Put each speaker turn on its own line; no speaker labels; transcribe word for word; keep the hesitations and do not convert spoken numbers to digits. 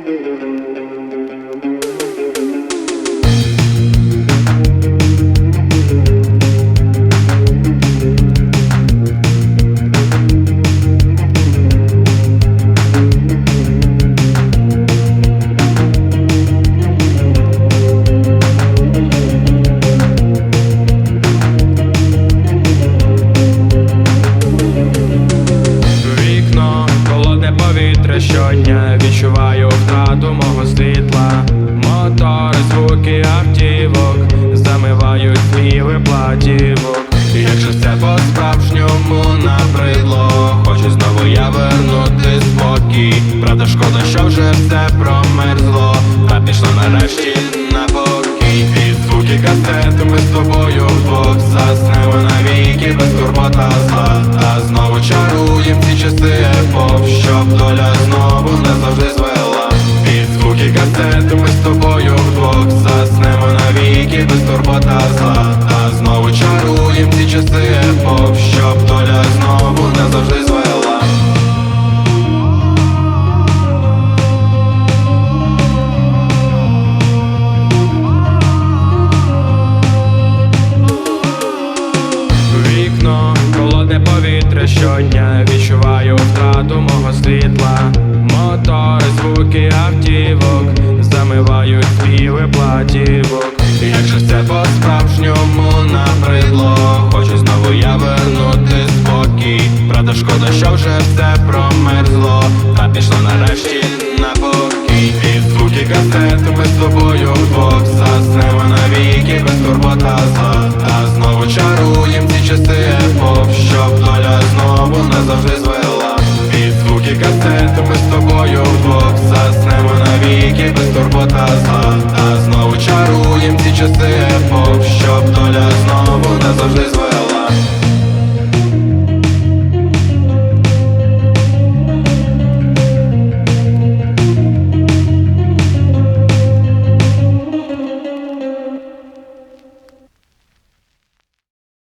Щодня відчуваю втрату мого світла. Мотори, звуки автівок замивають співи платівок. Якщо все по-справжньому набридло, хочу знову я вернути спокій. Правда, шкода, що вже все промерзло, та пішло нарешті на покій. Під звуки касети ми з тобою вдвох заснемо навіки, без турбота зла. Та знову чаруєм ці часи епох, щоб доля знову не завжди звела. Під звуки касети ми з тобою вдвох заснемо навіки, без турбота зла. Та знову чаруєм ці часи епох, щоб доля знову не завжди звела. Вікно, холодне повітря щодня, відчуваю втрату мого світла. Мотори, звуки автівок замивають співи платівок. Якщо все по-справжньому набридло, хочу знову я вернути спокій. Правда, шкода, що вже все промерзло, та пішло нарешті на покій. Під звуки касети ми з тобою вдвох заснемо навіки, без турбота зла. Та знову чаруєм ці часи епох, щоб доля знову не завжди звела. Під звуки касети ми з тобою вдвох заснемо навіки, без турбота зла. Та знову чаруєм ці часи